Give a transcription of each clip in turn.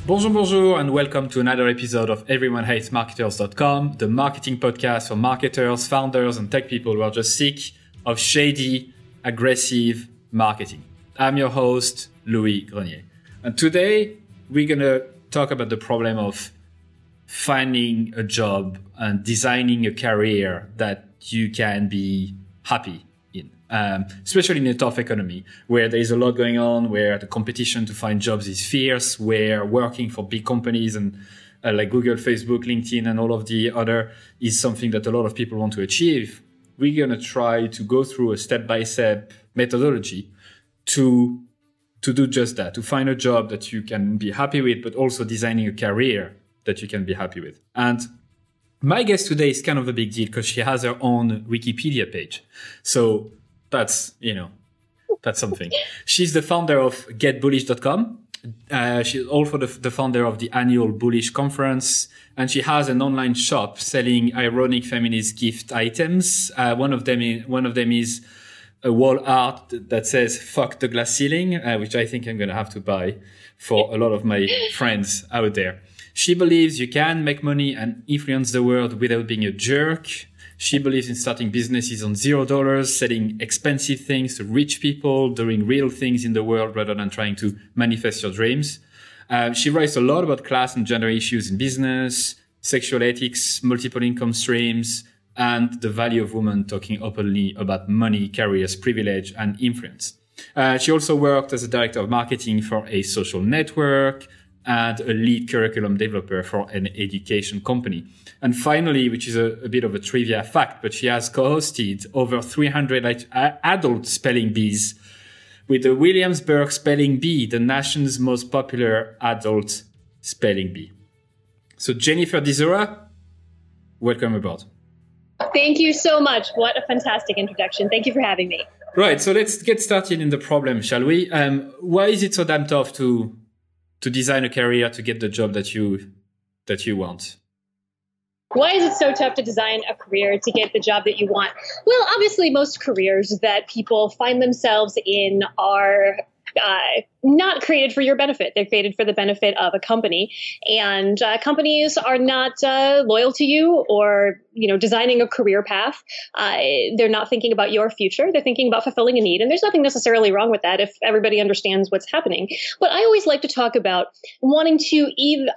Bonjour, bonjour, and welcome to another episode of EveryoneHatesMarketers.com, the marketing podcast for marketers, founders, and tech people who are just sick of shady, aggressive marketing. I'm your host, Louis Grenier. And today, we're going to talk about the problem of finding a job and designing a career that you can be happy in, especially in a tough economy where there is a lot going on, where the competition to find jobs is fierce, where working for big companies and like Google, Facebook, LinkedIn, and all of the other is something that a lot of people want to achieve. We're going to try to go through a step-by-step methodology to do just that, to find a job that you can be happy with, but also designing a career that you can be happy with. And my guest today is kind of a big deal because she has her own Wikipedia page. So that's something. She's the founder of GetBullish.com. She's also the founder of the annual Bullish Conference, and she has an online shop selling ironic feminist gift items. One of them is a wall art that says "fuck the glass ceiling," which I think I'm going to have to buy for a lot of my friends out there. She believes you can make money and influence the world without being a jerk. She believes in starting businesses on $0, selling expensive things to rich people, doing real things in the world rather than trying to manifest your dreams. She writes a lot about class and gender issues in business, sexual ethics, multiple income streams, and the value of women, talking openly about money, careers, privilege, and influence. She also worked as a director of marketing for a social network and a lead curriculum developer for an education company. And finally, which is a bit of a trivia fact, but she has co-hosted over 300 adult spelling bees with the Williamsburg Spelling Bee, the nation's most popular adult spelling bee. So Jennifer Dizura, welcome aboard. Thank you so much. What a fantastic introduction. Thank you for having me. Right. So let's get started in the problem, shall we? Why is it so damn tough to design a career to get the job that you want? Why is it so tough to design a career to get the job that you want? Well, obviously, most careers that people find themselves in are not created for your benefit. They're created for the benefit of a company, and companies are not loyal to you or, designing a career path. They're not thinking about your future. They're thinking about fulfilling a need, and there's nothing necessarily wrong with that if everybody understands what's happening. But I always like to talk about wanting to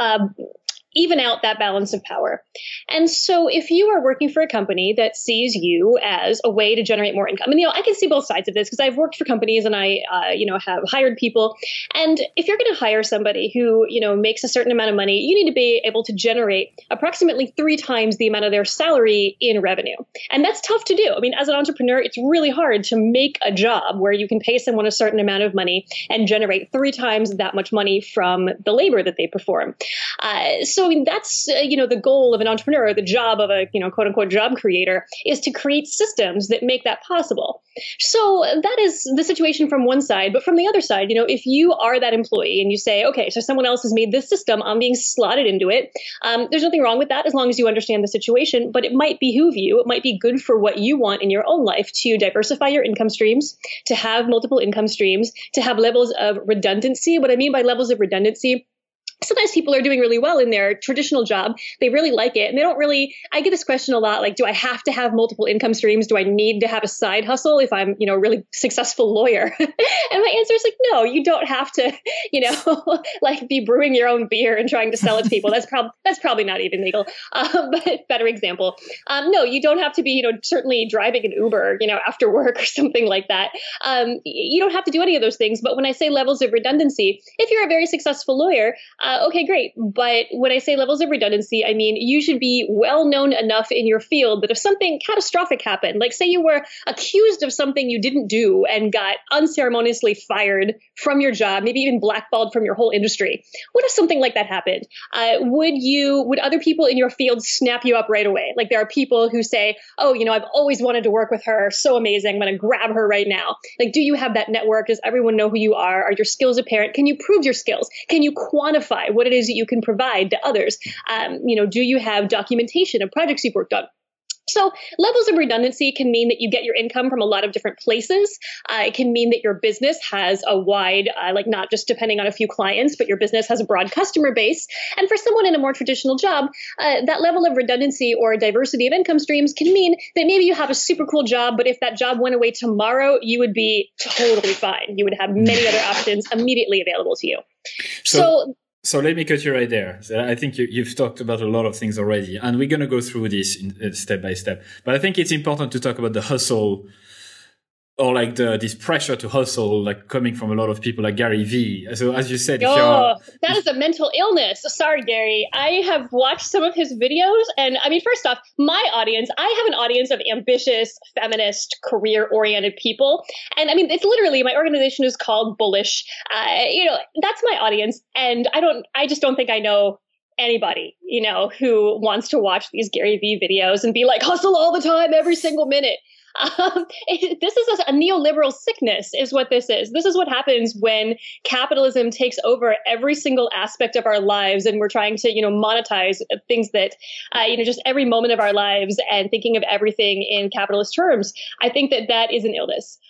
even out that balance of power. And so if you are working for a company that sees you as a way to generate more income, and, I can see both sides of this because I've worked for companies and I, have hired people. And if you're going to hire somebody who, makes a certain amount of money, you need to be able to generate approximately 3 times the amount of their salary in revenue. And that's tough to do. I mean, as an entrepreneur, it's really hard to make a job where you can pay someone a certain amount of money and generate 3 times that much money from the labor that they perform. So, I mean, that's, the goal of an entrepreneur, the job of a, quote unquote job creator is to create systems that make that possible. So that is the situation from one side. But from the other side, if you are that employee and you say, okay, so someone else has made this system, I'm being slotted into it. There's nothing wrong with that as long as you understand the situation, but it might behoove you. It might be good for what you want in your own life to diversify your income streams, to have multiple income streams, to have levels of redundancy. What I mean by levels of redundancy, sometimes people are doing really well in their traditional job. They really like it. And they don't really, I get this question a lot, like, do I have to have multiple income streams? Do I need to have a side hustle if I'm, a really successful lawyer? And my answer is like, no, you don't have to, like be brewing your own beer and trying to sell it to people. That's probably not even legal. But better example. No, you don't have to be, certainly driving an Uber, after work or something like that. You don't have to do any of those things. But when I say levels of redundancy, if you're a very successful lawyer, okay, great. But when I say levels of redundancy, I mean, you should be well known enough in your field that if something catastrophic happened, like say you were accused of something you didn't do and got unceremoniously fired from your job, maybe even blackballed from your whole industry. What if something like that happened? Would other people in your field snap you up right away? Like there are people who say, oh, I've always wanted to work with her. So amazing. I'm going to grab her right now. Like, do you have that network? Does everyone know who you are? Are your skills apparent? Can you prove your skills? Can you quantify what it is that you can provide to others? Do you have documentation of projects you've worked on? So levels of redundancy can mean that you get your income from a lot of different places. It can mean that your business has a wide, not just depending on a few clients, but your business has a broad customer base. And for someone in a more traditional job, that level of redundancy or diversity of income streams can mean that maybe you have a super cool job, but if that job went away tomorrow, you would be totally fine. You would have many other options immediately available to you. So let me cut you right there. So I think you've talked about a lot of things already, and we're going to go through this step by step. But I think it's important to talk about the hustle, or like this pressure to hustle, like coming from a lot of people like Gary Vee. So as you said, that is a mental illness. Sorry, Gary. I have watched some of his videos, and I mean, first off, my audience, I have an audience of ambitious, feminist, career-oriented people. And I mean, it's literally, my organization is called Bullish. That's my audience. And I just don't think I know anybody, who wants to watch these Gary Vee videos and be like, hustle all the time, every single minute. This is a neoliberal sickness is what this is. This is what happens when capitalism takes over every single aspect of our lives, and we're trying to, monetize things that, just every moment of our lives and thinking of everything in capitalist terms. I think that is an illness.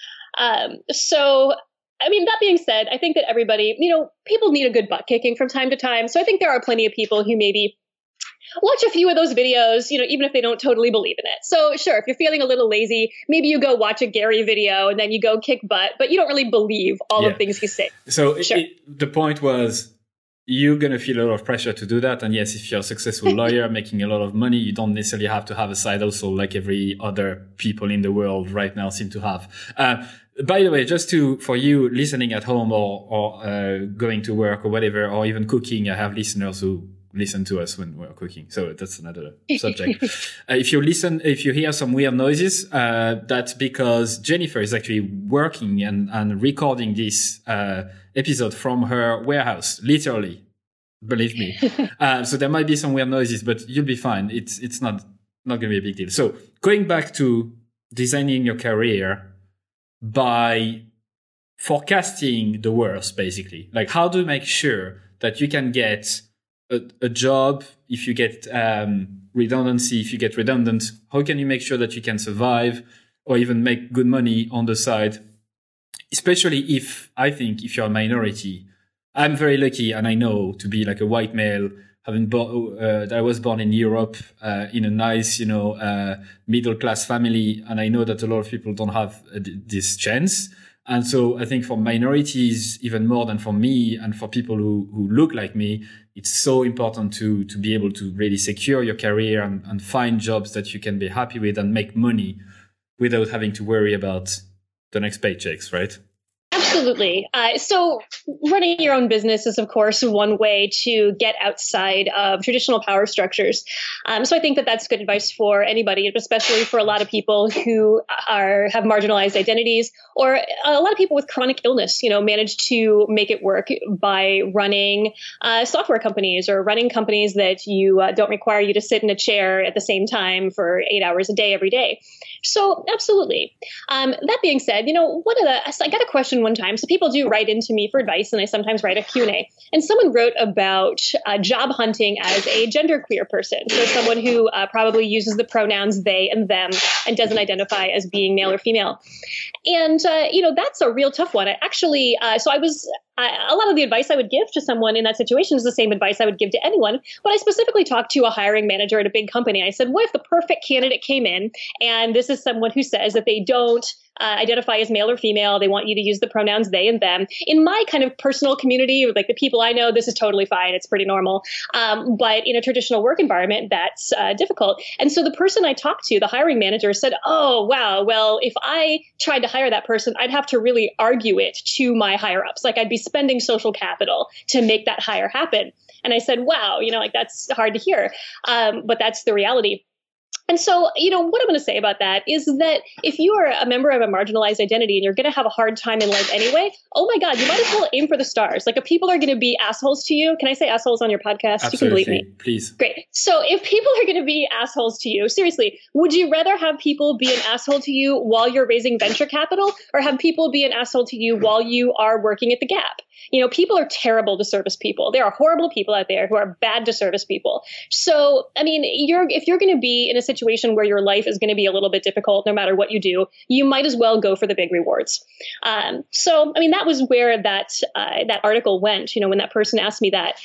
I mean, that being said, I think that everybody, people need a good butt kicking from time to time. So I think there are plenty of people who maybe watch a few of those videos, even if they don't totally believe in it. So sure, if you're feeling a little lazy, maybe you go watch a Gary video and then you go kick butt, but you don't really believe all the things he's saying. So sure. The point was, you're going to feel a lot of pressure to do that. And yes, if you're a successful lawyer making a lot of money, you don't necessarily have to have a side hustle like every other people in the world right now seem to have. By the way, for you listening at home or going to work or whatever, or even cooking, I have listeners who listen to us when we're cooking. So that's another subject. If you hear some weird noises, that's because Jennifer is actually working and recording this episode from her warehouse, literally, believe me. So there might be some weird noises, but you'll be fine. It's not going to be a big deal. So going back to designing your career by forecasting the worst, basically, like how to make sure that you can get a job, if you get redundancy, if you get redundant, how can you make sure that you can survive or even make good money on the side? Especially if you're a minority. I'm very lucky, and I know, to be like a white male, I was born in Europe, in a nice, middle class family, and I know that a lot of people don't have this chance. And so I think for minorities, even more than for me and for people who look like me, it's so important to be able to really secure your career and find jobs that you can be happy with and make money without having to worry about the next paychecks, right? Absolutely. So running your own business is, of course, one way to get outside of traditional power structures. So I think that's good advice for anybody, especially for a lot of people who have marginalized identities, or a lot of people with chronic illness, manage to make it work by running software companies or running companies that don't require you to sit in a chair at the same time for 8 hours a day every day. So absolutely. That being said, I got a question one time. So people do write into me for advice, and I sometimes write a Q&A. And someone wrote about job hunting as a genderqueer person. So someone who probably uses the pronouns they and them and doesn't identify as being male or female. And, that's a real tough one. A lot of the advice I would give to someone in that situation is the same advice I would give to anyone. But I specifically talked to a hiring manager at a big company. I said, what if the perfect candidate came in, and this is someone who says that they don't identify as male or female, they want you to use the pronouns they and them. In my kind of personal community, like the people I know, this is totally fine. It's pretty normal. But in a traditional work environment, that's difficult. And so the person I talked to, the hiring manager, said, oh, wow, well, if I tried to hire that person, I'd have to really argue it to my higher ups. Like I'd be spending social capital to make that hire happen. And I said, wow, that's hard to hear. But that's the reality. And so, what I'm going to say about that is that if you are a member of a marginalized identity and you're going to have a hard time in life anyway, oh my God, you might as well aim for the stars. Like if people are going to be assholes to you, can I say assholes on your podcast? Absolutely. You can believe me. Please. Great. So if people are going to be assholes to you, seriously, would you rather have people be an asshole to you while you're raising venture capital, or have people be an asshole to you while you are working at the Gap? People are terrible to service people. There are horrible people out there who are bad to service people. So, I mean, if you're going to be in a situation where your life is going to be a little bit difficult no matter what you do, you might as well go for the big rewards. So, I mean, that was where that article went, when that person asked me that.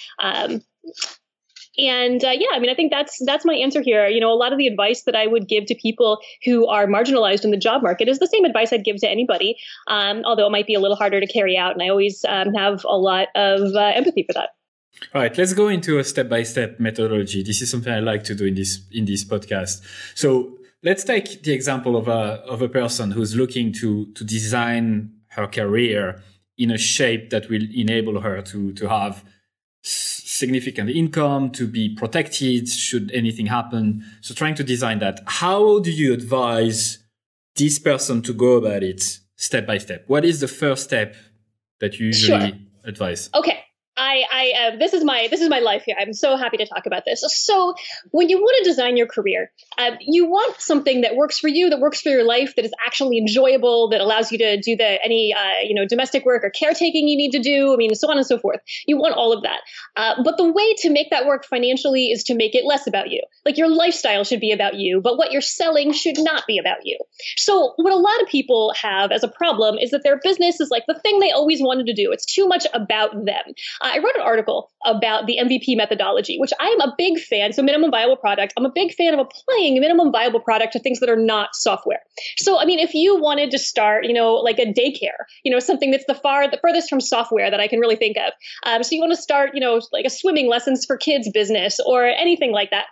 I mean, I think that's my answer here. A lot of the advice that I would give to people who are marginalized in the job market is the same advice I'd give to anybody, although it might be a little harder to carry out. And I always have a lot of empathy for that. All right, let's go into a step-by-step methodology. This is something I like to do in this podcast. So let's take the example of a person who's looking to design her career in a shape that will enable her to have significant income, to be protected should anything happen. So trying to design that. How do you advise this person to go about it step by step? What is the first step that you usually advise? Okay. This is my life here. I'm so happy to talk about this. So when you want to design your career, you want something that works for you, that works for your life, that is actually enjoyable, that allows you to do any domestic work or caretaking you need to do. I mean, so on and so forth. You want all of that. But the way to make that work financially is to make it less about you. Like your lifestyle should be about you, but what you're selling should not be about you. So what a lot of people have as a problem is that their business is like the thing they always wanted to do. It's too much about them. I wrote an article about the MVP methodology, which I am a big fan. So minimum viable product. I'm a big fan of applying minimum viable product to things that are not software. So, I mean, if you wanted to start, like a daycare, something that's the furthest from software that I can really think of. So you want to start, like a swimming lessons for kids business or anything like that.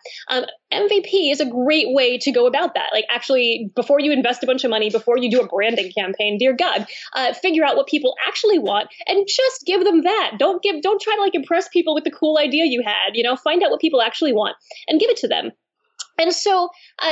MVP is a great way to go about that. Like actually, before you invest a bunch of money, before you do a branding campaign, dear God, figure out what people actually want and just give them that. Don't try to impress people with the cool idea you had, find out what people actually want and give it to them. And so,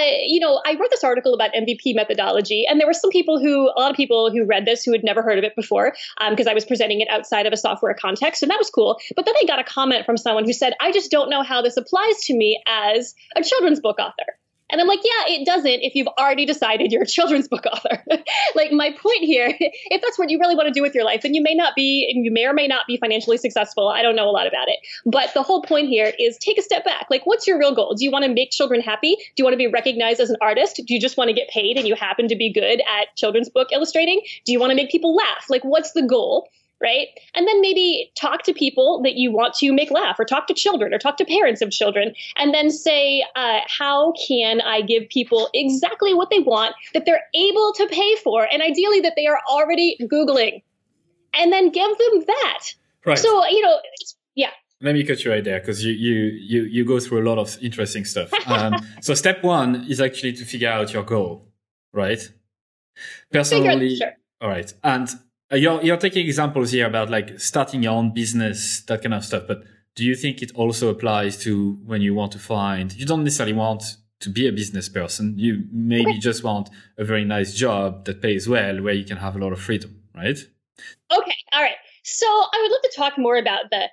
I wrote this article about MVP methodology, and there were a lot of people who read this who had never heard of it before, because I was presenting it outside of a software context, and that was cool. But then I got a comment from someone who said, I just don't know how this applies to me as a children's book author. And I'm like, yeah, it doesn't if you've already decided you're a children's book author. Like my point here, if that's what you really want to do with your life, then you may or may not be financially successful. I don't know a lot about it. But the whole point here is take a step back. Like, what's your real goal? Do you want to make children happy? Do you want to be recognized as an artist? Do you just want to get paid and you happen to be good at children's book illustrating? Do you want to make people laugh? Like, what's the goal? Right? And then maybe talk to people that you want to make laugh, or talk to children, or talk to parents of children, and then say, how can I give people exactly what they want that they're able to pay for, and ideally that they are already Googling, and then give them that. Right. So, yeah. Let me cut you right there, because you go through a lot of interesting stuff. So step one is actually to figure out your goal, right? Personally, sure. All right. And you're taking examples here about starting your own business, that kind of stuff. But do you think it also applies to when you want to you don't necessarily want to be a business person. You maybe just want a very nice job that pays well, where you can have a lot of freedom, right? Okay. All right. So I would love to talk more about the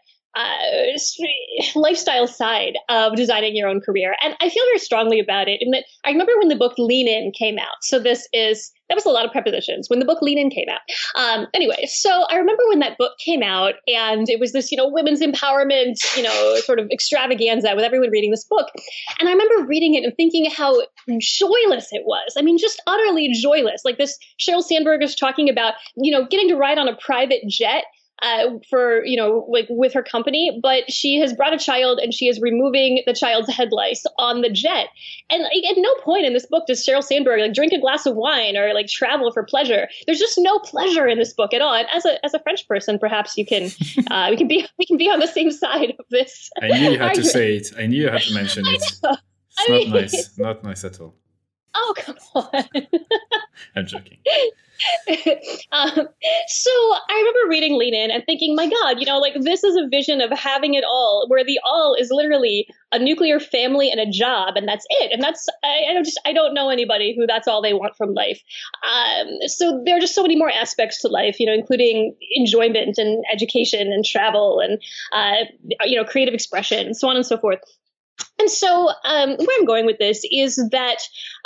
lifestyle side of designing your own career. And I feel very strongly about it in that I remember when the book Lean In came out. So that was a lot of prepositions when the book Lean In came out. Anyway, so I remember when that book came out and it was this, women's empowerment, sort of extravaganza with everyone reading this book. And I remember reading it and thinking how joyless it was. I mean, just utterly joyless. Like this Sheryl Sandberg is talking about, getting to ride on a private jet with her company, but she has brought a child and she is removing the child's head lice on the jet. And at no point in this book does Sheryl Sandberg drink a glass of wine or travel for pleasure. There's just no pleasure in this book at all. And as a French person, perhaps you can we can be on the same side of this. I knew you had to say it. I knew you had to mention it. It's nice. Not nice at all. Oh, come on. I'm joking. So I remember reading Lean In and thinking, my God, this is a vision of having it all, where the all is literally a nuclear family and a job, and that's it. And that's, I don't know anybody who that's all they want from life. So there are just so many more aspects to life, including enjoyment and education and travel and, creative expression and so on and so forth. And so where I'm going with this is that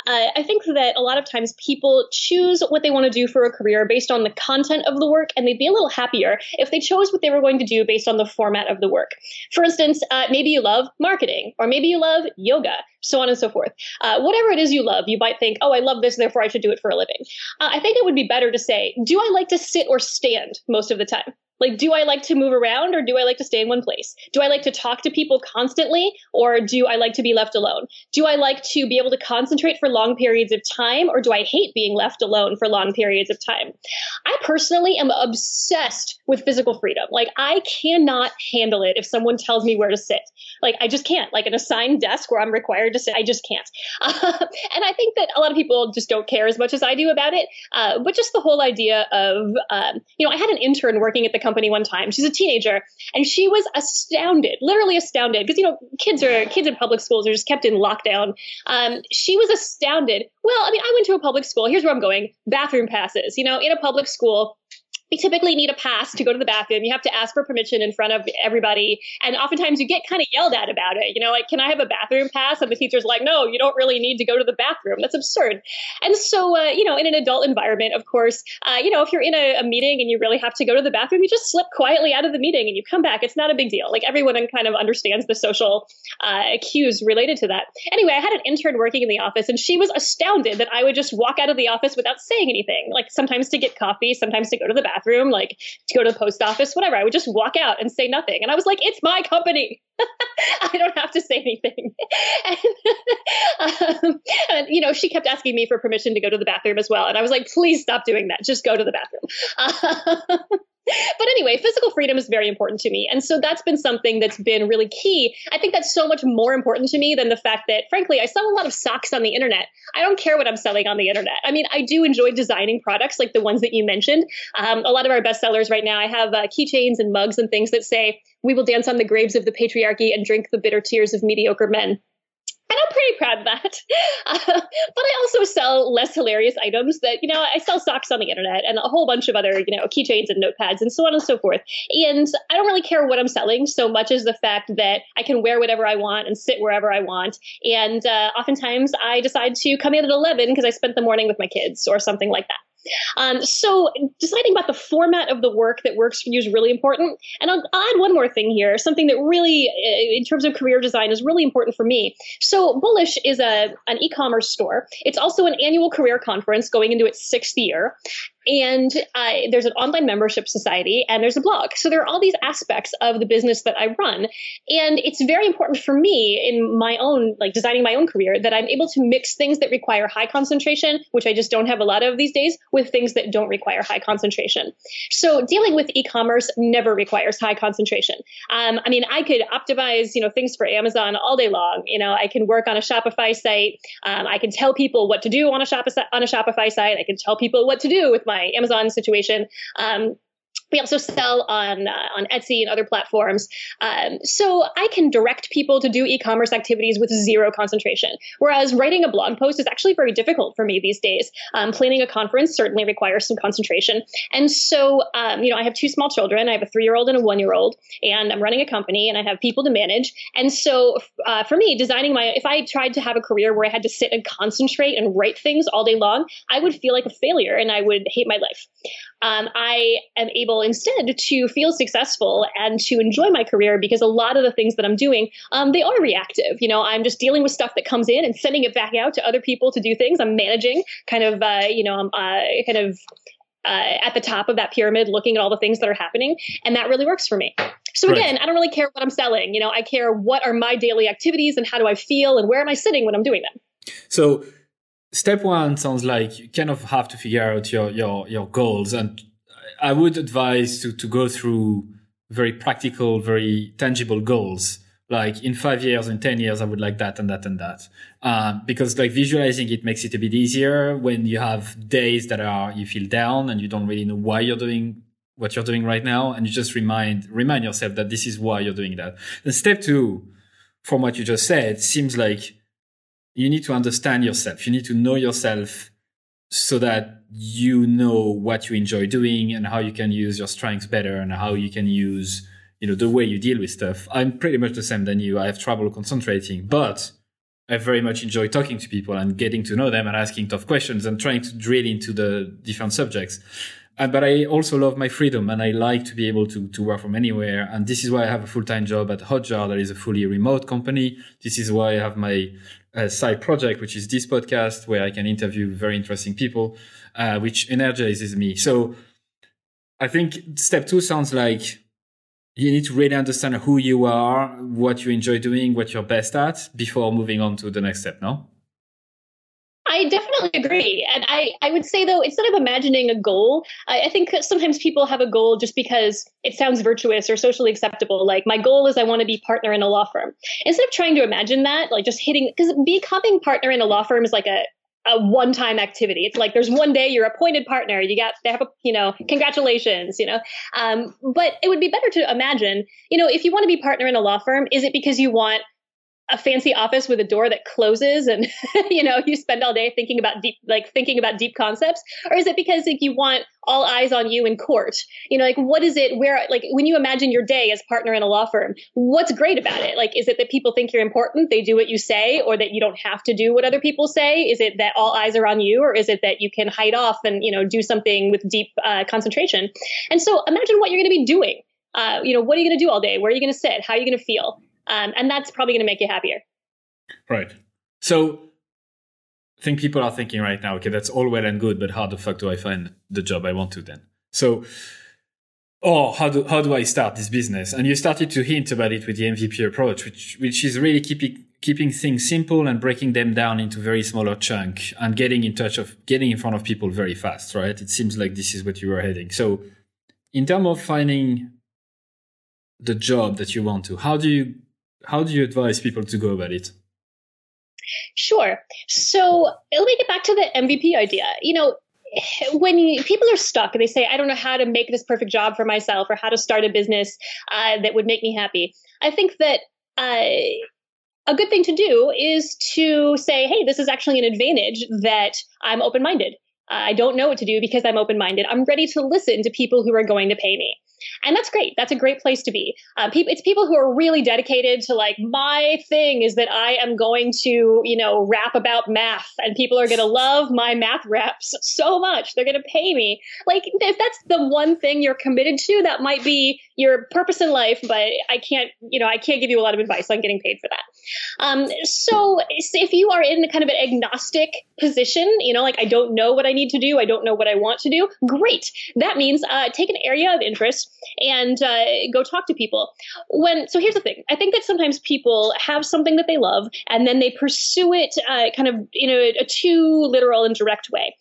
I think that a lot of times people choose what they want to do for a career based on the content of the work, and they'd be a little happier if they chose what they were going to do based on the format of the work. For instance, maybe you love marketing, or maybe you love yoga, so on and so forth. Whatever it is you love, you might think, oh, I love this, therefore I should do it for a living. I think it would be better to say, do I like to sit or stand most of the time? Like, do I like to move around, or do I like to stay in one place? Do I like to talk to people constantly, or do I like to be left alone? Do I like to be able to concentrate for long periods of time, or do I hate being left alone for long periods of time? I personally am obsessed with physical freedom. Like, I cannot handle it if someone tells me where to sit. Like, I just can't. Like an assigned desk where I'm required to sit, I just can't. And I think that a lot of people just don't care as much as I do about it. But just the whole idea of, I had an intern working at the company one time. She's a teenager, and she was astounded, literally astounded, because kids in public schools are just kept in lockdown. She was astounded. Well, I mean, I went to a public school. Here's where I'm going. Bathroom passes. In a public school, we typically need a pass to go to the bathroom. You have to ask for permission in front of everybody. And oftentimes you get kind of yelled at about it. Like, can I have a bathroom pass? And the teacher's like, no, you don't really need to go to the bathroom. That's absurd. And so, in an adult environment, of course, if you're in a meeting and you really have to go to the bathroom, you just slip quietly out of the meeting and you come back. It's not a big deal. Like, everyone kind of understands the social cues related to that. Anyway, I had an intern working in the office, and she was astounded that I would just walk out of the office without saying anything, like sometimes to get coffee, sometimes to go to the bathroom, like to go to the post office, whatever. I would just walk out and say nothing. And I was like, it's my company. I don't have to say anything. And she kept asking me for permission to go to the bathroom as well. And I was like, please stop doing that. Just go to the bathroom. But anyway, physical freedom is very important to me. And so that's been something that's been really key. I think that's so much more important to me than the fact that, frankly, I sell a lot of socks on the internet. I don't care what I'm selling on the internet. I mean, I do enjoy designing products like the ones that you mentioned. A lot of our best sellers right now, I have keychains and mugs and things that say, we will dance on the graves of the patriarchy and drink the bitter tears of mediocre men. And I'm pretty proud of that. But I also sell less hilarious items that, I sell socks on the internet and a whole bunch of other, keychains and notepads and so on and so forth. And I don't really care what I'm selling so much as the fact that I can wear whatever I want and sit wherever I want. And oftentimes I decide to come in at 11 because I spent the morning with my kids or something like that. So deciding about the format of the work that works for you is really important. And I'll add one more thing here, something that really, in terms of career design, is really important for me. So Bullish is an e-commerce store. It's also an annual career conference going into its 6th year. And there's an online membership society, and there's a blog. So there are all these aspects of the business that I run. And it's very important for me in my own, designing my own career, that I'm able to mix things that require high concentration, which I just don't have a lot of these days, with things that don't require high concentration. So dealing with e-commerce never requires high concentration. I could optimize, things for Amazon all day long. I can work on a Shopify site. I can tell people what to do on a Shopify site. I can tell people what to do with my Amazon situation. We also sell on Etsy and other platforms. So I can direct people to do e-commerce activities with zero concentration. Whereas writing a blog post is actually very difficult for me these days. Planning a conference certainly requires some concentration. And so, I have 2 small children. I have a 3-year-old and a 1-year-old, and I'm running a company and I have people to manage. And so for me, if I tried to have a career where I had to sit and concentrate and write things all day long, I would feel like a failure and I would hate my life. I am able instead to feel successful and to enjoy my career because a lot of the things that I'm doing, they are reactive. I'm just dealing with stuff that comes in and sending it back out to other people to do things. I'm managing I'm at the top of that pyramid, looking at all the things that are happening. And that really works for me. So again, I don't really care what I'm selling. I care what are my daily activities and how do I feel and where am I sitting when I'm doing them. So step 1 sounds like you kind of have to figure out your goals. And I would advise to go through very practical, very tangible goals. Like in 5 years, in 10 years, I would like that and that and that. Because visualizing it makes it a bit easier when you have days that you feel down and you don't really know why you're doing what you're doing right now. And you just remind yourself that this is why you're doing that. And step 2, from what you just said, seems like you need to understand yourself. You need to know yourself so that you know what you enjoy doing and how you can use your strengths better and how you can use, the way you deal with stuff. I'm pretty much the same than you. I have trouble concentrating, but I very much enjoy talking to people and getting to know them and asking tough questions and trying to drill into the different subjects. But I also love my freedom, and I like to be able to work from anywhere. And this is why I have a full-time job at Hotjar, that is a fully remote company. This is why I have my side project, which is this podcast, where I can interview very interesting people, which energizes me. So I think step 2 sounds like you need to really understand who you are, what you enjoy doing, what you're best at before moving on to the next step, no? I definitely agree. And I would say, though, instead of imagining a goal, I think sometimes people have a goal just because it sounds virtuous or socially acceptable. Like, my goal is I want to be partner in a law firm. Instead of trying to imagine that, like just hitting, because becoming partner in a law firm is like a one-time activity. It's like there's one day you're appointed partner, they have congratulations, but it would be better to imagine, if you want to be partner in a law firm, is it because you want a fancy office with a door that closes and, you spend all day thinking about deep concepts? Or is it because you want all eyes on you in court? What is it when you imagine your day as partner in a law firm, what's great about it? Is it that people think you're important, they do what you say, or that you don't have to do what other people say? Is it that all eyes are on you, or is it that you can hide off and, do something with deep concentration? And so imagine what you're going to be doing. What are you going to do all day? Where are you going to sit? How are you going to feel? And that's probably going to make you happier. Right. So I think people are thinking right now, okay, that's all well and good, but how the fuck do I find the job I want to then? So, how do I start this business? And you started to hint about it with the MVP approach, which is really keeping things simple and breaking them down into very smaller chunk and getting in front of people very fast, right? It seems like this is what you were heading. So in terms of finding the job that you want to, how do you advise people to go about it? Sure. So let me get back to the MVP idea. When people are stuck and they say, I don't know how to make this perfect job for myself or how to start a business that would make me happy, I think that a good thing to do is to say, hey, this is actually an advantage that I'm open-minded. I don't know what to do because I'm open-minded. I'm ready to listen to people who are going to pay me. And that's great. That's a great place to be. It's people who are really dedicated to my thing is that I am going to, rap about math, and people are going to love my math raps so much. They're going to pay me. If that's the one thing you're committed to, that might be your purpose in life, but I can't give you a lot of advice on getting paid for that. So if you are in kind of an agnostic position, I don't know what I need to do, I don't know what I want to do, great. That means take an area of interest and go talk to people. So here's the thing. I think that sometimes people have something that they love and then they pursue it kind of in a too literal and direct way.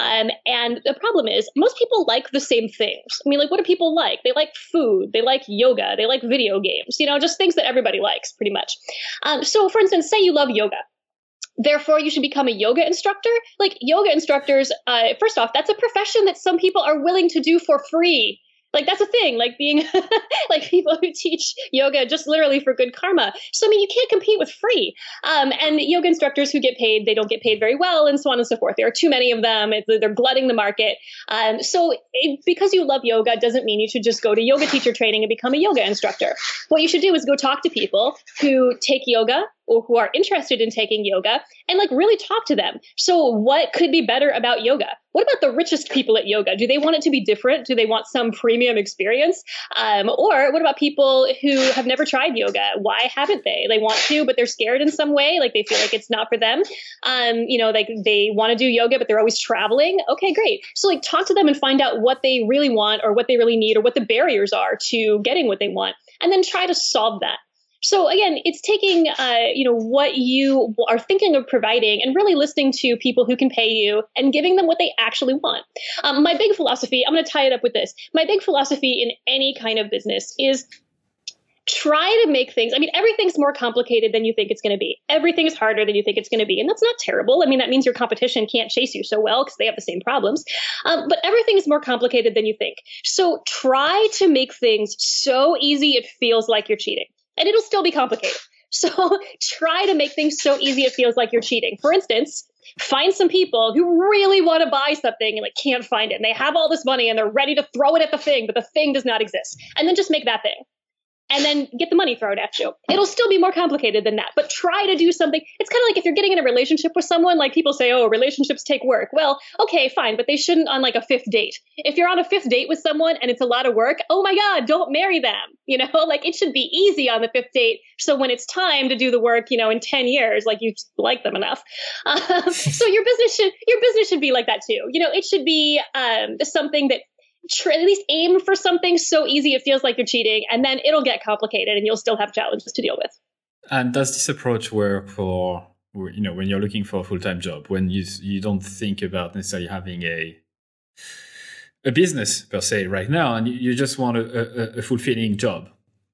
And the problem is most people like the same things. What do people like? They like food. They like yoga. They like video games, just things that everybody likes pretty much. So for instance, say you love yoga. Therefore, you should become a yoga instructor. Yoga instructors, first off, that's a profession that some people are willing to do for free. That's a thing, being people who teach yoga just literally for good karma. So, you can't compete with free. And yoga instructors who get paid, they don't get paid very well, and so on and so forth. There are too many of them. They're glutting the market. Because you love yoga doesn't mean you should just go to yoga teacher training and become a yoga instructor. What you should do is go talk to people who take yoga or who are interested in taking yoga and really talk to them. So what could be better about yoga? What about the richest people at yoga? Do they want it to be different? Do they want some premium experience? Or what about people who have never tried yoga? Why haven't they? They want to, but they're scared in some way. They feel like it's not for them. They want to do yoga, but they're always traveling. Okay, great. So talk to them and find out what they really want or what they really need or what the barriers are to getting what they want. And then try to solve that. So again, it's taking, what you are thinking of providing and really listening to people who can pay you and giving them what they actually want. My big philosophy, I'm going to tie it up with this. My big philosophy in any kind of business is try to make things, everything's more complicated than you think it's going to be. Everything is harder than you think it's going to be. And that's not terrible. That means your competition can't chase you so well because they have the same problems. But everything is more complicated than you think. So try to make things so easy it feels like you're cheating. And it'll still be complicated. So try to make things so easy it feels like you're cheating. For instance, find some people who really want to buy something and can't find it. And they have all this money and they're ready to throw it at the thing, but the thing does not exist. And then just make that thing. and then get the money thrown at you. It'll still be more complicated than that, but try to do something. It's kind of like if you're getting in a relationship with someone, like people say, oh, relationships take work. Well, okay, fine, but they shouldn't on like a fifth date. If you're on a fifth date with someone and it's a lot of work, oh my God, don't marry them. Like it should be easy on the fifth date. So when it's time to do the work, in 10 years, like you like them enough. So your business should be like that too. It should be something that at least aim for something so easy it feels like you're cheating, and then it'll get complicated and you'll still have challenges to deal with. And does this approach work for, when you're looking for a full-time job, when you don't think about necessarily having a business per se right now, and you just want a fulfilling job?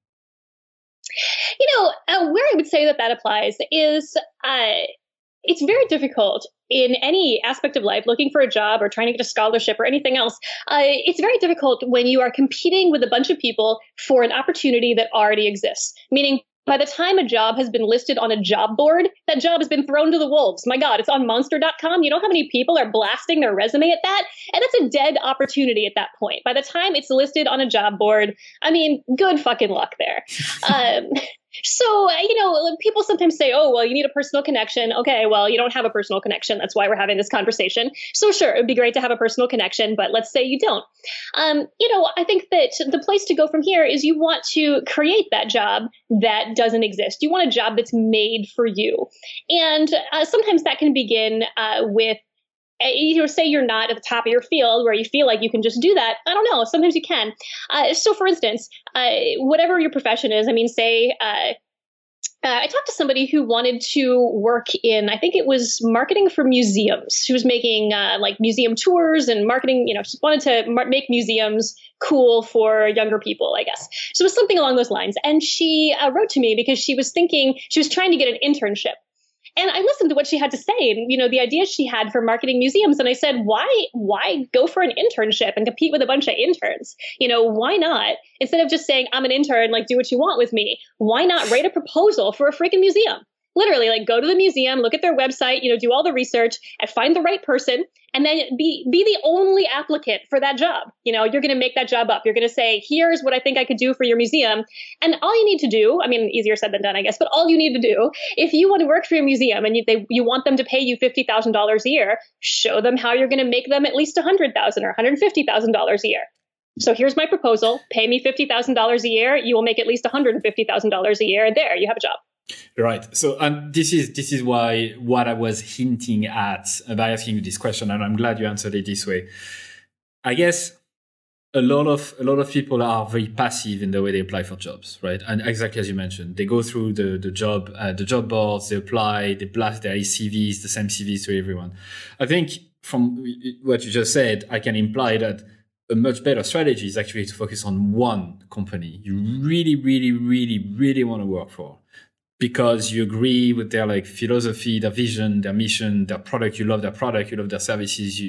Where I would say that applies is it's very difficult in any aspect of life, looking for a job or trying to get a scholarship or anything else. It's very difficult when you are competing with a bunch of people for an opportunity that already exists, meaning by the time a job has been listed on a job board, that job has been thrown to the wolves. My God, it's on monster.com. You know how many people are blasting their resume at that? And that's a dead opportunity at that point. By the time it's listed on a job board, good fucking luck there. So, people sometimes say, oh, well, you need a personal connection. Okay, well, you don't have a personal connection. That's why we're having this conversation. So sure, it would be great to have a personal connection, but let's say you don't. I think that the place to go from here is you want to create that job that doesn't exist. You want a job that's made for you. And sometimes that can begin with say you're not at the top of your field where you feel like you can just do that. I don't know. Sometimes you can. So for instance, whatever your profession is, say I talked to somebody who wanted to work in, I think it was marketing for museums. She was making museum tours and marketing, she wanted to make museums cool for younger people, I guess. So it was something along those lines. And she wrote to me because she was trying to get an internship. And I listened to what she had to say and, the ideas she had for marketing museums. And I said, why go for an internship and compete with a bunch of interns? Why not? Instead of just saying, I'm an intern, do what you want with me. Why not write a proposal for a freaking museum? Literally, go to the museum, look at their website, do all the research and find the right person and then be the only applicant for that job. You're going to make that job up. You're going to say, here's what I think I could do for your museum. And all you need to do, easier said than done, I guess, but all you need to do, if you want to work for your museum and you want them to pay you $50,000 a year, show them how you're going to make them at least $100,000 or $150,000 a year. So here's my proposal. Pay me $50,000 a year. You will make at least $150,000 a year. And there, you have a job. Right. So, and this is why what I was hinting at by asking you this question, and I'm glad you answered it this way. I guess a lot of people are very passive in the way they apply for jobs, right? And exactly as you mentioned, they go through the job boards, they apply, they blast their CVs, the same CVs to everyone. I think from what you just said, I can imply that a much better strategy is actually to focus on one company you really, really, really, really want to work for, because you agree with their philosophy, their vision, their mission, their product. You love their product, you love their services.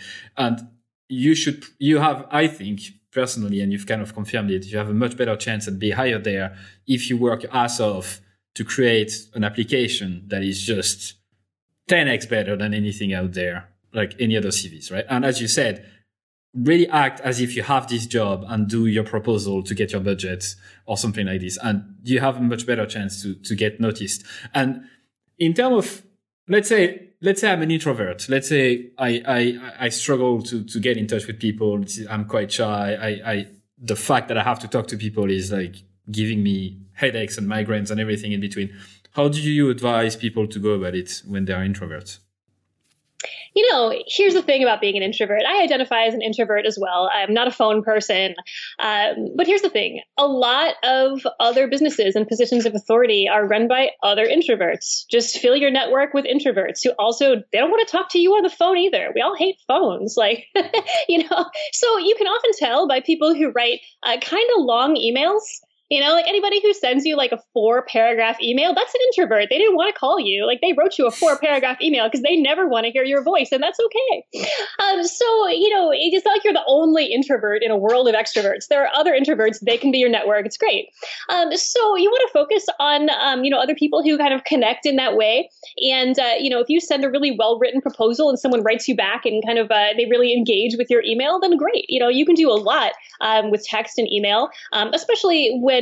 You have, I think personally, and you've kind of confirmed it, you have a much better chance at being hired there if you work your ass off to create an application that is just 10x better than anything out there, like any other CVs, right? And as you said, really act as if you have this job and do your proposal to get your budget or something like this. And you have a much better chance to get noticed. And in terms of, let's say I'm an introvert. Let's say I struggle to get in touch with people. I'm quite shy. The fact that I have to talk to people is giving me headaches and migraines and everything in between. How do you advise people to go about it when they are introverts? Here's the thing about being an introvert. I identify as an introvert as well. I'm not a phone person. But here's the thing. A lot of other businesses and positions of authority are run by other introverts. Just fill your network with introverts who also, they don't want to talk to you on the phone either. We all hate phones. So you can often tell by people who write kind of long emails. Anybody who sends you a 4-paragraph email, that's an introvert. They didn't want to call you. They wrote you a 4-paragraph email because they never want to hear your voice, and that's okay. It's not like you're the only introvert in a world of extroverts. There are other introverts. They can be your network. It's great. So you want to focus on, other people who kind of connect in that way. And, if you send a really well-written proposal and someone writes you back and kind of they really engage with your email, then great. You can do a lot with text and email, especially when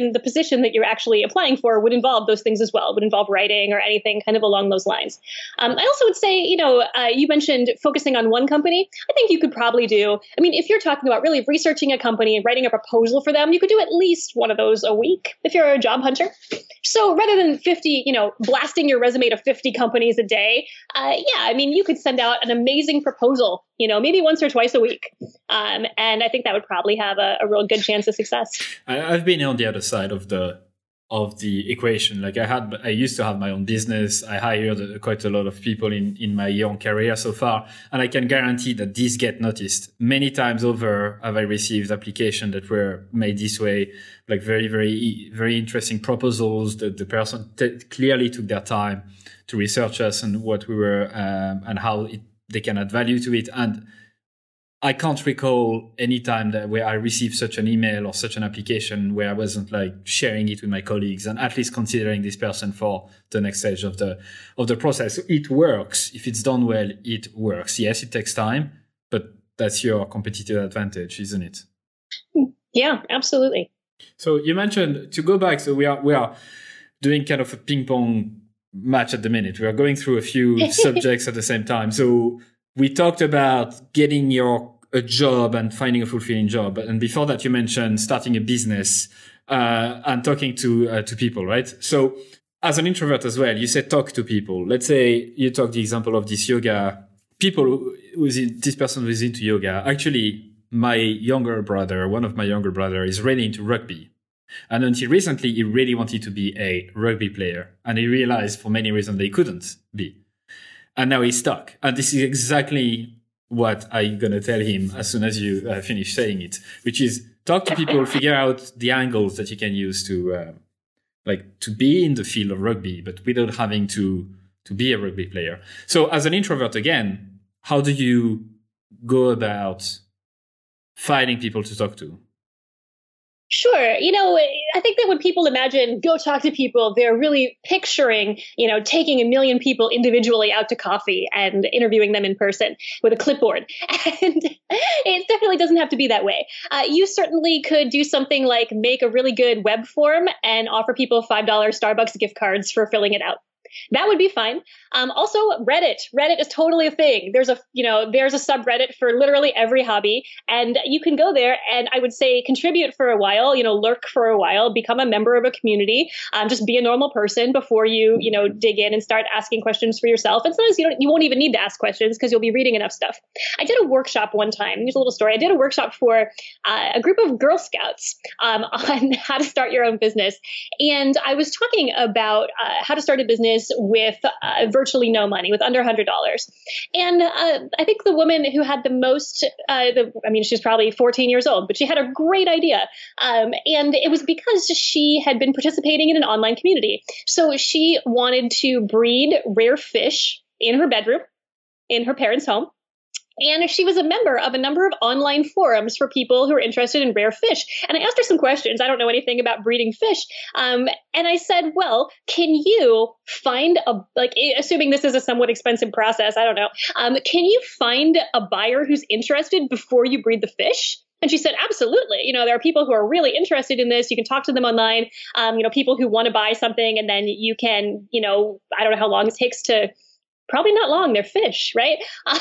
often the position that you're actually applying for would involve those things as well, would involve writing or anything kind of along those lines. I also would say, you mentioned focusing on one company. I think you could probably do, if you're talking about really researching a company and writing a proposal for them, you could do at least one of those a week if you're a job hunter. So rather than 50, blasting your resume to 50 companies a day, you could send out an amazing proposal, maybe once or twice a week. And I think that would probably have a real good chance of success. I've been on the other side of the equation. Like I used to have my own business. I hired quite a lot of people in my young career so far. And I can guarantee that these get noticed. Many times over have I received applications that were made this way, like very, very, very interesting proposals. The person clearly took their time to research us and what we were, and how they can add value to it. And I can't recall any time where I received such an email or such an application where I wasn't like sharing it with my colleagues and at least considering this person for the next stage of the process. So it works. If it's done well, it works. Yes, it takes time, but that's your competitive advantage, isn't it? Yeah, absolutely. So you mentioned, to go back, so we are doing kind of a ping pong match at the minute. We are going through a few subjects at the same time. So we talked about getting a job and finding a fulfilling job. And before that, you mentioned starting a business and talking to people, right? So as an introvert as well, you said talk to people. Let's say you took the example of this yoga. This person who is into yoga. Actually, one of my younger brother is really into rugby. And until recently, he really wanted to be a rugby player. And he realized for many reasons they couldn't be. And now he's stuck. And this is exactly what I'm going to tell him as soon as you finish saying it, which is talk to people, figure out the angles that you can use to be in the field of rugby, but without having to be a rugby player. So as an introvert, again, how do you go about finding people to talk to? Sure. I think that when people imagine go talk to people, they're really picturing, taking 1 million people individually out to coffee and interviewing them in person with a clipboard. And it definitely doesn't have to be that way. You certainly could do something like make a really good web form and offer people $5 Starbucks gift cards for filling it out. That would be fine. Also, Reddit. Reddit is totally a thing. There's a subreddit for literally every hobby, and you can go there and I would say contribute for a while, lurk for a while, become a member of a community, just be a normal person before you, dig in and start asking questions for yourself. And sometimes you won't even need to ask questions because you'll be reading enough stuff. I did a workshop one time. Here's a little story. I did a workshop for a group of Girl Scouts on how to start your own business. And I was talking about how to start a business with virtually no money, with under $100. And I think the woman who had the most, she's probably 14 years old, but she had a great idea. And it was because she had been participating in an online community. So she wanted to breed rare fish in her bedroom, in her parents' home. And she was a member of a number of online forums for people who are interested in rare fish. And I asked her some questions. I don't know anything about breeding fish. And I said, well, can you find assuming this is a somewhat expensive process, I don't know. Can you find a buyer who's interested before you breed the fish? And she said, absolutely. There are people who are really interested in this. You can talk to them online. People who want to buy something, and then you can, I don't know how long it takes to. Probably not long. They're fish, right?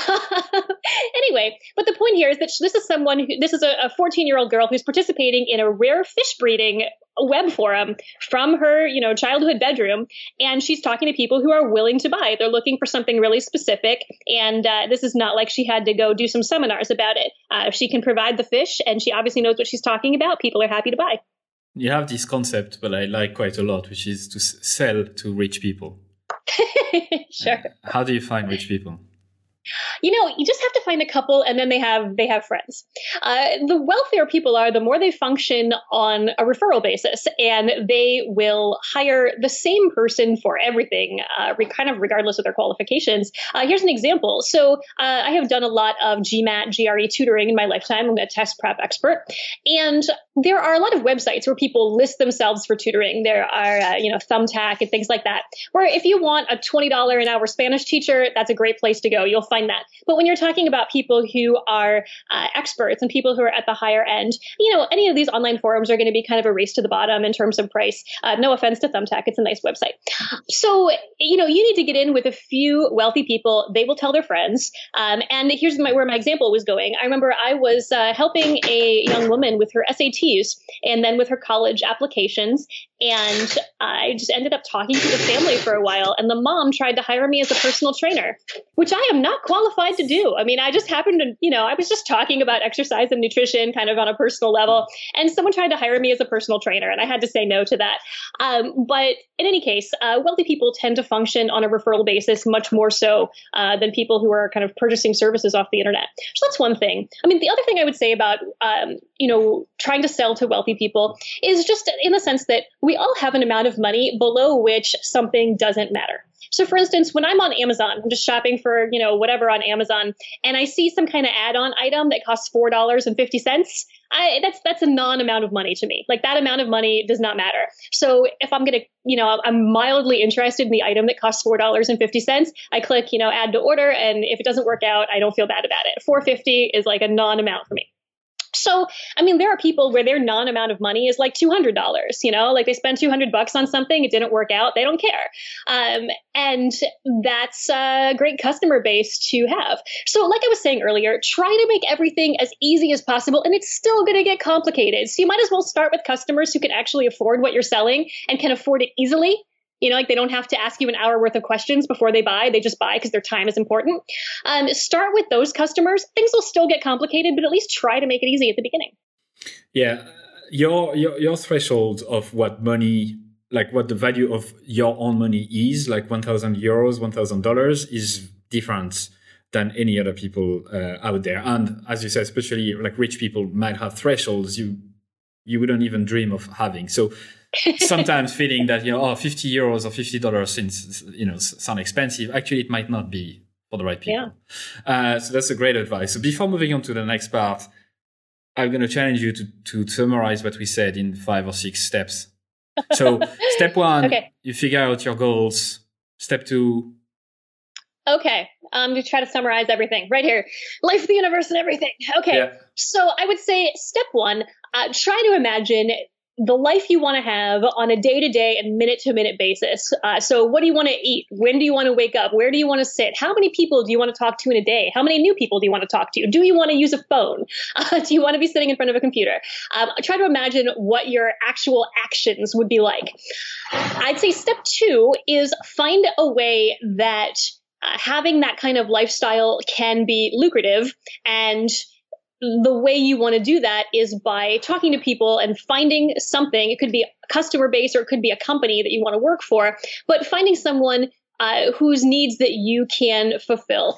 Anyway, but the point here is that this is a 14-year-old girl who's participating in a rare fish breeding web forum from her, childhood bedroom. And she's talking to people who are willing to buy. They're looking for something really specific. And this is not like she had to go do some seminars about it. If she can provide the fish and she obviously knows what she's talking about, people are happy to buy. You have this concept, but I like quite a lot, which is to sell to rich people. Sure. How do you find rich people? You just have to find a couple, and then they have friends. The wealthier people are, the more they function on a referral basis, and they will hire the same person for everything, kind of regardless of their qualifications. Here's an example. So I have done a lot of GMAT, GRE tutoring in my lifetime. I'm a test prep expert, and there are a lot of websites where people list themselves for tutoring. There are, Thumbtack and things like that, where if you want a $20 an hour Spanish teacher, that's a great place to go. You'll find that. But when you're talking about people who are experts and people who are at the higher end, any of these online forums are going to be kind of a race to the bottom in terms of price. No offense to Thumbtack. It's a nice website. So, you need to get in with a few wealthy people. They will tell their friends. And here's where my example was going. I remember I was helping a young woman with her SATs and then with her college applications. And I just ended up talking to the family for a while. And the mom tried to hire me as a personal trainer, which I am not qualified to do. I mean, I just happened to, I was just talking about exercise and nutrition kind of on a personal level. And someone tried to hire me as a personal trainer. And I had to say no to that. But in any case, wealthy people tend to function on a referral basis much more so than people who are kind of purchasing services off the internet. So that's one thing. I mean, the other thing I would say about, trying to sell to wealthy people is just in the sense that we all have an amount of money below which something doesn't matter. So for instance, when I'm on Amazon, I'm just shopping for, whatever on Amazon, and I see some kind of add-on item that costs $4.50, that's a non-amount of money to me. Like that amount of money does not matter. So if I'm going to, I'm mildly interested in the item that costs $4.50, I click, add to order. And if it doesn't work out, I don't feel bad about it. $4.50 is like a non-amount for me. So, I mean, there are people where their non-amount of money is like $200, like they spend $200 on something, it didn't work out, they don't care. And that's a great customer base to have. So like I was saying earlier, try to make everything as easy as possible, and it's still going to get complicated. So you might as well start with customers who can actually afford what you're selling and can afford it easily. Like they don't have to ask you an hour worth of questions before they buy. They just buy because their time is important. Start with those customers. Things will still get complicated, but at least try to make it easy at the beginning. Yeah. Your threshold of what money, like what the value of your own money is, like 1,000 euros, $1,000 is different than any other people out there. And as you said, especially like rich people might have thresholds you wouldn't even dream of having. So sometimes feeling that, 50 euros or $50 since, sound expensive. Actually, it might not be for the right people. Yeah. So that's a great advice. So before moving on to the next part, I'm going to challenge you to summarize what we said in 5 or 6 steps. So step 1, okay. You figure out your goals. Step 2. Okay. To try to summarize everything right here, life, the universe, and everything. Okay. Yeah. So I would say step 1, try to imagine the life you want to have on a day-to-day and minute-to-minute basis. So what do you want to eat? When do you want to wake up? Where do you want to sit? How many people do you want to talk to in a day? How many new people do you want to talk to? Do you want to use a phone? Do you want to be sitting in front of a computer? Try to imagine what your actual actions would be like. I'd say step 2 is find a way that having that kind of lifestyle can be lucrative, and the way you want to do that is by talking to people and finding something. It could be a customer base or it could be a company that you want to work for, but finding someone whose needs that you can fulfill.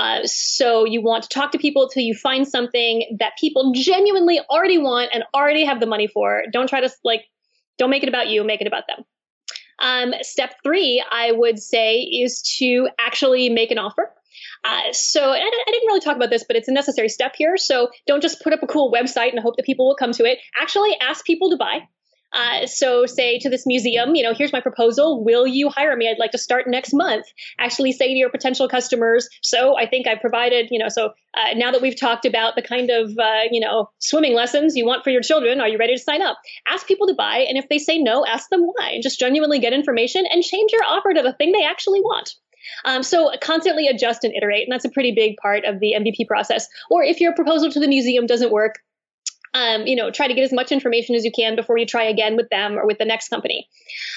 So you want to talk to people till you find something that people genuinely already want and already have the money for. Don't try to don't make it about you, make it about them. Step 3, I would say, is to actually make an offer. So I didn't really talk about this, but it's a necessary step here. So don't just put up a cool website and hope that people will come to it. Actually ask people to buy. So say to this museum, here's my proposal. Will you hire me? I'd like to start next month. Actually say to your potential customers, so I think I provided, now that we've talked about the kind of, swimming lessons you want for your children, are you ready to sign up? Ask people to buy. And if they say no, ask them why, and just genuinely get information and change your offer to the thing they actually want. So constantly adjust and iterate. And that's a pretty big part of the MVP process. Or if your proposal to the museum doesn't work, try to get as much information as you can before you try again with them or with the next company.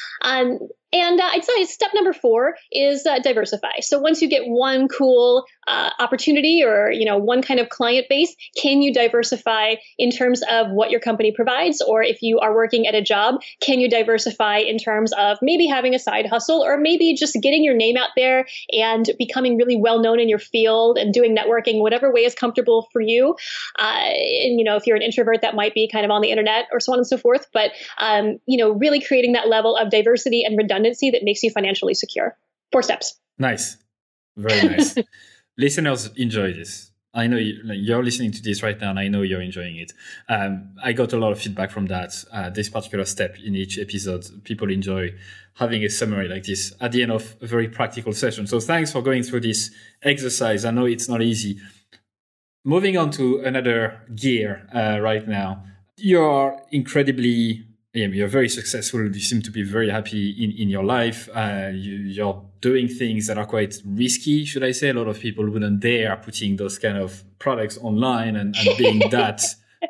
And I'd say step number 4 is diversify. So once you get one cool opportunity or, one kind of client base, can you diversify in terms of what your company provides? Or if you are working at a job, can you diversify in terms of maybe having a side hustle or maybe just getting your name out there and becoming really well known in your field and doing networking, whatever way is comfortable for you. And, if you're an introvert, that might be kind of on the internet or so on and so forth. But, really creating that level of diversity and redundancy that makes you financially secure. 4 steps. Nice. Very nice. Listeners enjoy this. I know you're listening to this right now, and I know you're enjoying it. I got a lot of feedback from that. This particular step in each episode, people enjoy having a summary like this at the end of a very practical session. So thanks for going through this exercise. I know it's not easy. Moving on to another gear right now. You're you're very successful. You seem to be very happy in your life. You're doing things that are quite risky, should I say. A lot of people wouldn't dare putting those kind of products online and being that,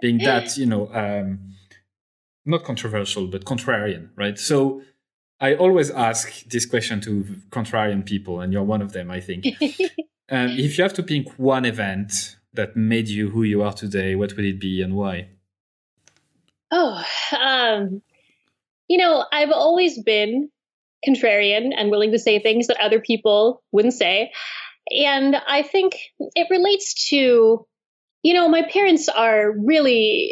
not controversial, but contrarian, right? So I always ask this question to contrarian people, and you're one of them, I think. If you have to pick one event that made you who you are today, what would it be and why? Oh, I've always been contrarian and willing to say things that other people wouldn't say. And I think it relates to, my parents are really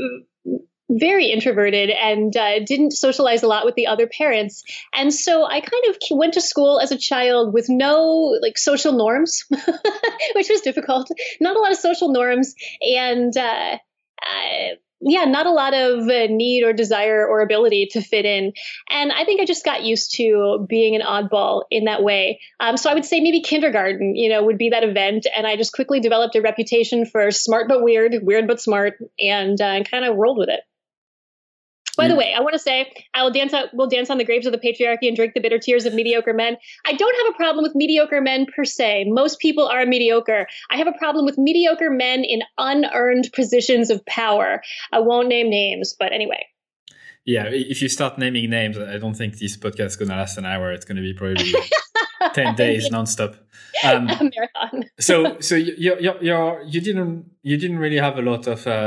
very introverted and didn't socialize a lot with the other parents. And so I kind of went to school as a child with no social norms, which was difficult. Not a lot of social norms. And not a lot of need or desire or ability to fit in. And I think I just got used to being an oddball in that way. So I would say maybe kindergarten, would be that event. And I just quickly developed a reputation for smart but weird, weird but smart, and kind of rolled with it. By the way, I want to say we'll dance on the graves of the patriarchy and drink the bitter tears of mediocre men. I don't have a problem with mediocre men per se. Most people are mediocre. I have a problem with mediocre men in unearned positions of power. I won't name names, but anyway. Yeah, if you start naming names, I don't think this podcast is going to last an hour. It's going to be probably 10 days nonstop. A marathon. So you didn't really have a lot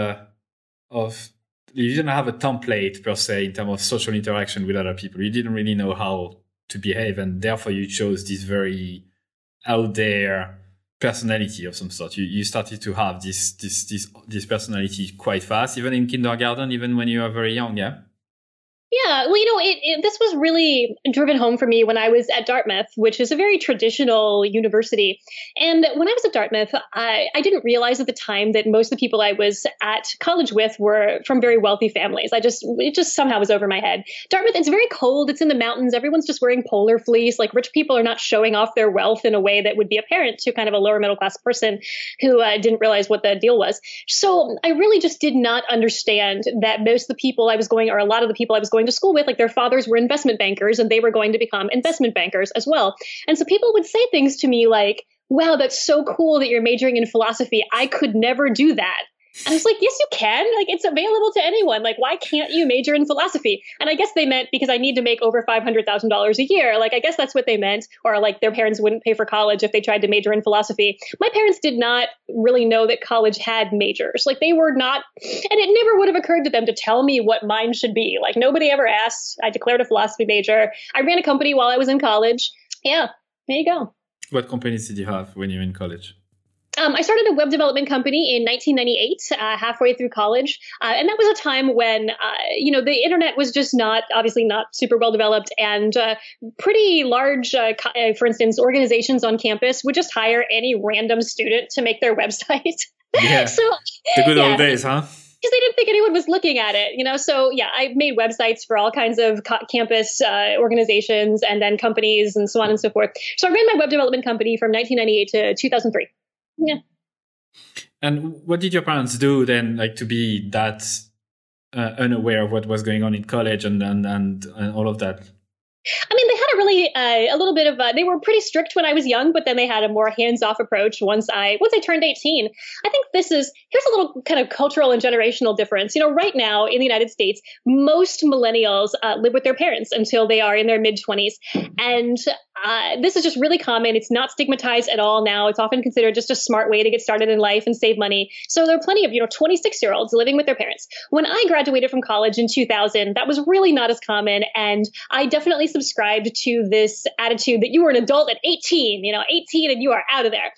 of you didn't have a template per se in terms of social interaction with other people. You didn't really know how to behave, and therefore you chose this very out there personality of some sort. You started to have this personality quite fast, even in kindergarten, even when you were very young. Yeah. Yeah, well, this was really driven home for me when I was at Dartmouth, which is a very traditional university. And when I was at Dartmouth, I didn't realize at the time that most of the people I was at college with were from very wealthy families. It just somehow was over my head. Dartmouth, it's very cold. It's in the mountains. Everyone's just wearing polar fleece. Like, rich people are not showing off their wealth in a way that would be apparent to kind of a lower middle class person who didn't realize what the deal was. So I really just did not understand that most of the people I was going, or a lot of the people I was going to school with, like, their fathers were investment bankers and they were going to become investment bankers as well. And so people would say things to me like, wow, that's so cool that you're majoring in philosophy. I could never do that. And I was like, yes, you can. Like, it's available to anyone. Like, why can't you major in philosophy? And I guess they meant because I need to make over $500,000 a year. Like, I guess that's what they meant. Or like their parents wouldn't pay for college if they tried to major in philosophy. My parents did not really know that college had majors. Like, they were not, and it never would have occurred to them to tell me what mine should be. Like, nobody ever asked. I declared a philosophy major. I ran a company while I was in college. Yeah, there you go. What companies did you have when you were in college? I started a web development company in 1998, halfway through college. And that was a time when, the internet was just obviously not super well developed, and pretty large, for instance, organizations on campus would just hire any random student to make their website. Yeah, so, the good old days, huh? Because they didn't think anyone was looking at it, So yeah, I made websites for all kinds of campus organizations and then companies and so on and so forth. So I ran my web development company from 1998 to 2003. Yeah. And what did your parents do then, like, to be that unaware of what was going on in college and all of that? I mean, they had a little bit of they were pretty strict when I was young, but then they had a more hands-off approach once I turned 18. I think here's a little kind of cultural and generational difference. Right now in the United States, most millennials live with their parents until they are in their mid-20s. And this is just really common. It's not stigmatized at all now. It's often considered just a smart way to get started in life and save money. So there are plenty of 26-year-olds living with their parents. When I graduated from college in 2000, that was really not as common. And I definitely subscribed to this attitude that you were an adult at 18, 18 and you are out of there.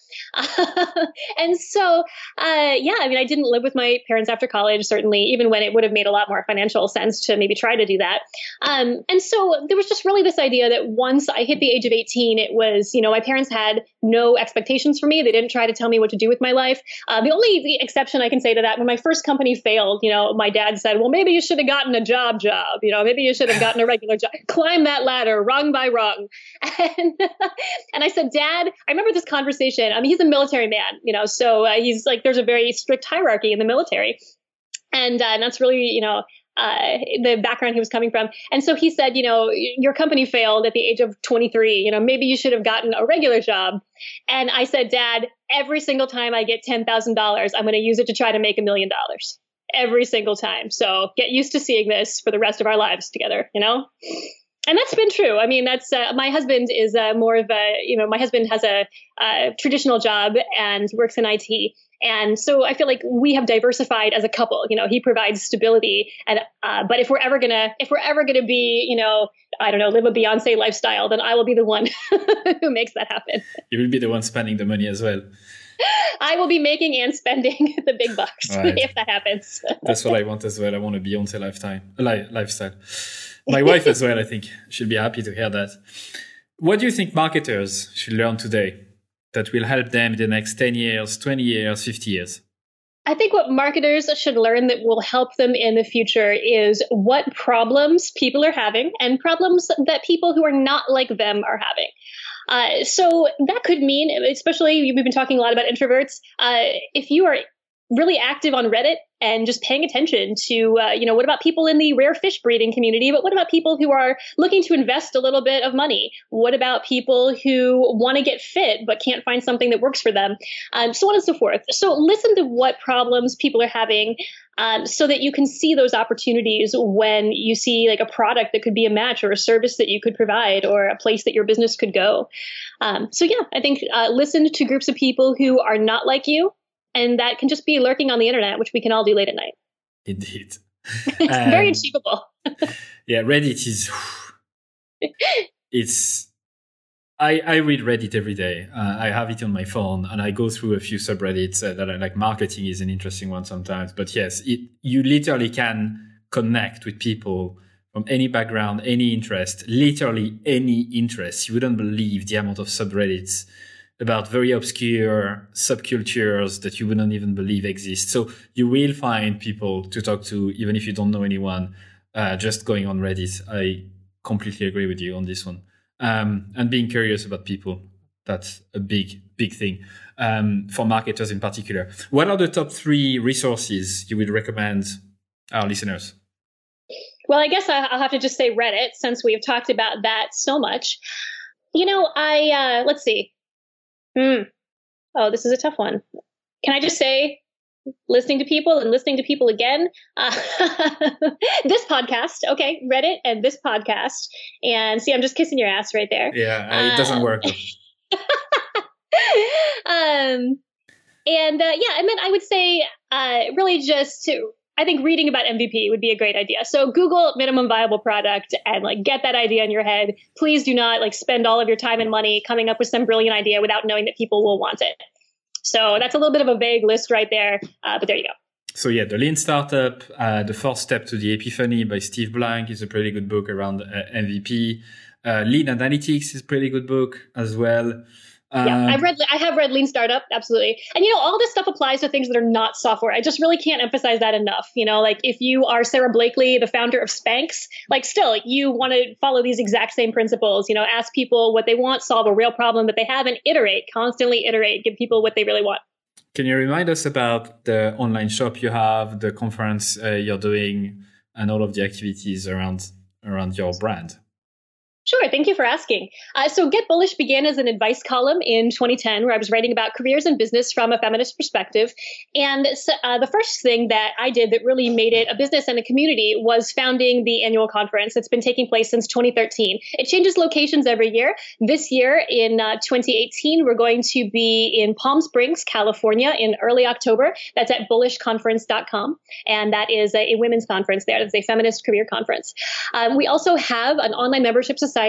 And so, I didn't live with my parents after college, certainly, even when it would have made a lot more financial sense to maybe try to do that. And so there was just really this idea that once I hit the age of of 18, it was, my parents had no expectations for me. They didn't try to tell me what to do with my life. The only exception I can say to that, when my first company failed, my dad said, well, maybe you should have gotten a job, maybe you should have gotten a regular job, climb that ladder rung by rung. And I said, Dad, I remember this conversation. I mean, he's a military man, so he's like, there's a very strict hierarchy in the military. And that's really, the background he was coming from. And so he said, your company failed at the age of 23, maybe you should have gotten a regular job. And I said, Dad, every single time I get $10,000, I'm going to use it to try to make $1 million every single time. So get used to seeing this for the rest of our lives together, And that's been true. I mean, that's my husband is more of my husband has a traditional job and works in IT. And so I feel like we have diversified as a couple. He provides stability, and but if we're ever gonna be, I don't know, live a Beyonce lifestyle, then I will be the one who makes that happen. You will be the one spending the money as well. I will be making and spending the big bucks if that happens. That's what I want as well. I want a Beyonce lifestyle. My wife as well, I think, she'll be happy to hear that. What do you think marketers should learn today that will help them in the next 10 years, 20 years, 50 years? I think what marketers should learn that will help them in the future is what problems people are having and problems that people who are not like them are having. So that could mean, especially we've been talking a lot about introverts, if you are really active on Reddit and just paying attention to, what about people in the rare fish breeding community? But what about people who are looking to invest a little bit of money? What about people who want to get fit but can't find something that works for them? So on and so forth. So listen to what problems people are having so that you can see those opportunities when you see like a product that could be a match or a service that you could provide or a place that your business could go. I think listen to groups of people who are not like you. And that can just be lurking on the internet, which we can all do late at night. Indeed. It's very achievable. Yeah, Reddit is, I read Reddit every day. I have it on my phone and I go through a few subreddits that I like. Marketing is an interesting one sometimes. But yes, you literally can connect with people from any background, any interest, literally any interest. You wouldn't believe the amount of subreddits about very obscure subcultures that you wouldn't even believe exist. So you will find people to talk to, even if you don't know anyone, just going on Reddit. I completely agree with you on this one. And being curious about people, that's a big, big thing for marketers in particular. What are the top 3 resources you would recommend our listeners? Well, I guess I'll have to just say Reddit, since we've talked about that so much. Let's see. Oh, this is a tough one. Can I just say listening to people and listening to people again? This podcast, okay, Reddit and this podcast. And see, I'm just kissing your ass right there. Yeah, it doesn't work. And then I would say really just I think reading about MVP would be a great idea. So Google minimum viable product and get that idea in your head. Please do not spend all of your time and money coming up with some brilliant idea without knowing that people will want it. So that's a little bit of a vague list right there, but there you go. So yeah, The Lean Startup, The Fourth Step to the Epiphany by Steve Blank is a pretty good book around MVP. Lean Analytics is a pretty good book as well. I have read Lean Startup, absolutely. And, all this stuff applies to things that are not software. I just really can't emphasize that enough. If you are Sarah Blakely, the founder of Spanx, still you want to follow these exact same principles, ask people what they want, solve a real problem that they have, and constantly iterate, give people what they really want. Can you remind us about the online shop you have, the conference you're doing, and all of the activities around your brand? Sure. Thank you for asking. So Get Bullish began as an advice column in 2010, where I was writing about careers and business from a feminist perspective. And the first thing that I did that really made it a business and a community was founding the annual conference. It's been taking place since 2013. It changes locations every year. This year in 2018, we're going to be in Palm Springs, California in early October. That's at bullishconference.com. And that is a women's conference there. That's a feminist career conference. We also have an online membership society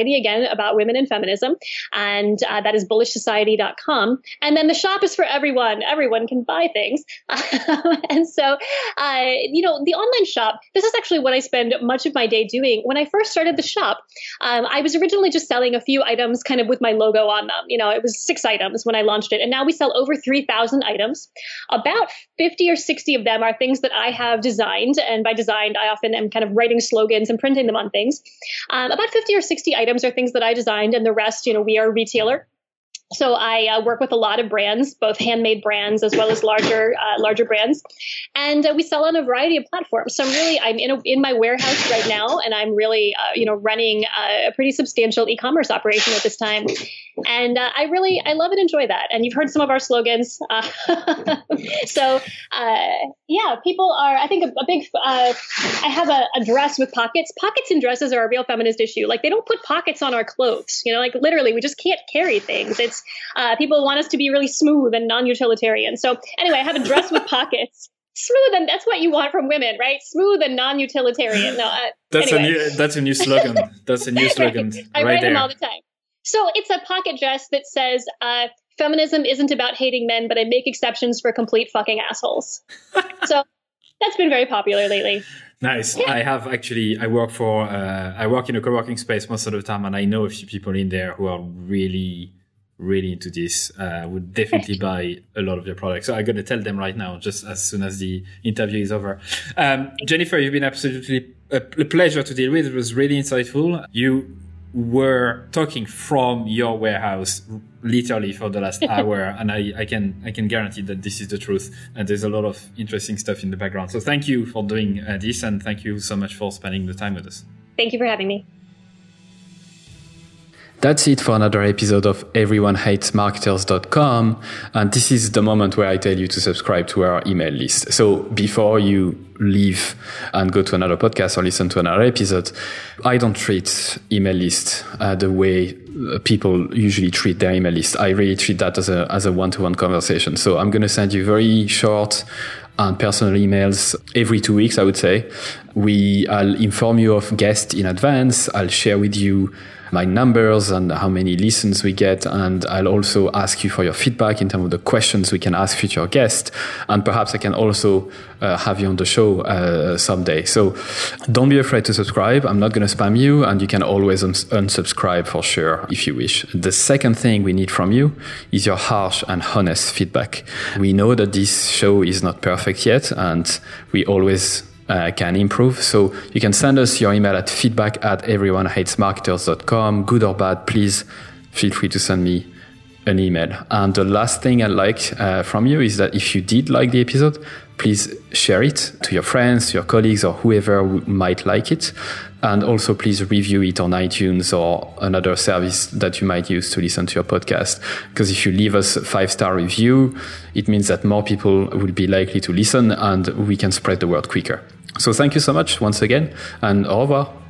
Society, again, about women and feminism. And that is bullishsociety.com. And then the shop is for everyone. Everyone can buy things. And so, the online shop, this is actually what I spend much of my day doing. When I first started the shop, I was originally just selling a few items kind of with my logo on them. It was 6 items when I launched it. And now we sell over 3,000 items. About 50 or 60 of them are things that I have designed. And by designed, I often am kind of writing slogans and printing them on things. About 50 or 60 items are things that I designed. And the rest, we are a retailer. So I work with a lot of brands, both handmade brands as well as larger brands, and we sell on a variety of platforms. So I'm in my warehouse right now, and I'm really running a pretty substantial e-commerce operation at this time, and I love and enjoy that. And you've heard some of our slogans, so people are. I think a big. I have a dress with pockets. Pockets in dresses are a real feminist issue. Like, they don't put pockets on our clothes. Like, literally, we just can't carry things. It's people want us to be really smooth and non-utilitarian. So anyway, I have a dress with pockets. Smooth, and that's what you want from women, right? Smooth and non-utilitarian. No, that's a new slogan. That's a new slogan. Right. I write them all the time. So it's a pocket dress that says, feminism isn't about hating men, but I make exceptions for complete fucking assholes. So that's been very popular lately. Nice. Yeah. I work in a co-working space most of the time, and I know a few people in there who are really into this, would definitely buy a lot of your products. So I'm going to tell them right now, just as soon as the interview is over. Jennifer, you've been absolutely a pleasure to deal with. It was really insightful. You were talking from your warehouse literally for the last hour, and I can guarantee that this is the truth. And there's a lot of interesting stuff in the background. So thank you for doing this, and thank you so much for spending the time with us. Thank you for having me. That's it for another episode of everyonehatesmarketers.com. And this is the moment where I tell you to subscribe to our email list. So before you leave and go to another podcast or listen to another episode, I don't treat email list the way people usually treat their email list. I really treat that as a one-to-one conversation. So I'm going to send you very short and personal emails every 2 weeks, I would say. I'll inform you of guests in advance. I'll share with you my numbers and how many listens we get. And I'll also ask you for your feedback in terms of the questions we can ask future guests. And perhaps I can also have you on the show someday. So don't be afraid to subscribe. I'm not going to spam you, and you can always unsubscribe for sure if you wish. The second thing we need from you is your harsh and honest feedback. We know that this show is not perfect yet, and we always can improve. So you can send us your email at feedback@everyonehatesmarketers.com. Good or bad, please feel free to send me an email. And the last thing I'd like from you is that if you did like the episode, please share it to your friends, to your colleagues, or whoever might like it. And also please review it on iTunes or another service that you might use to listen to your podcast. Because if you leave us a 5-star review, it means that more people will be likely to listen, and we can spread the word quicker. So thank you so much once again, and au revoir.